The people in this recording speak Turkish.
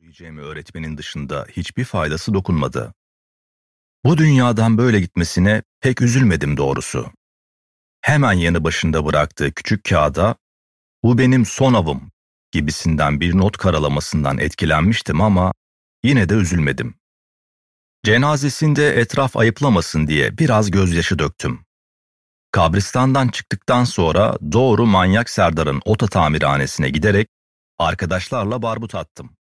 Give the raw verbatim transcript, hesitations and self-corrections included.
diyebileceğimi öğretmenin dışında hiçbir faydası dokunmadı. Bu dünyadan böyle gitmesine pek üzülmedim doğrusu. Hemen yanı başında bıraktığı küçük kağıda "Bu benim son avım" gibisinden bir not karalamasından etkilenmiştim ama yine de üzülmedim. Cenazesinde etraf ayıplamasın diye biraz gözyaşı döktüm. Kabristandan çıktıktan sonra doğru Manyak Serdar'ın oto tamirhanesine giderek arkadaşlarla barbut attım.